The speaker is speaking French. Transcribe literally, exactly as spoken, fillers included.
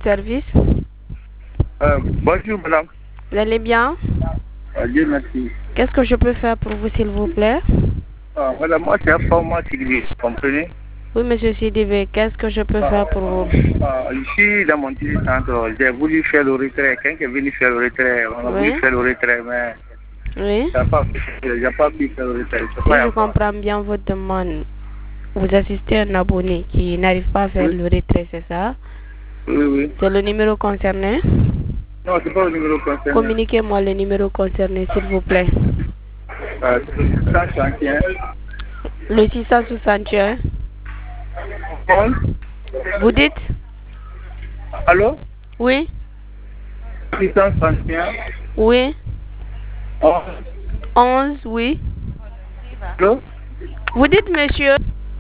service? Euh, bonjour madame. Vous allez bien? Euh, Dieu merci. Qu'est-ce que je peux faire pour vous, s'il vous plaît? Ah, madame, moi c'est un format Sidibé, vous comprenez? Oui, monsieur Sidibé, qu'est-ce que je peux Ah, faire pour vous? ah, ici, dans mon petit centre, j'ai voulu faire le retrait. Quelqu'un est venu faire le retrait. On a Oui. voulu faire le retrait, mais Oui. j'ai pas, j'ai pas pu faire le retrait. Si je comprends bien votre demande, vous assistez à un abonné qui n'arrive pas à faire Oui. le retrait, c'est ça? Oui, oui. C'est le numéro concerné? Non, c'est pas le numéro concerné. Communiquez-moi le numéro concerné, s'il vous plaît. Euh, cent soixante et un. Le six cent soixante et un. onze. Vous dites? Allô? Oui? six cent soixante et un. Oui? onze. onze, oui? Allô? Vous dites, monsieur?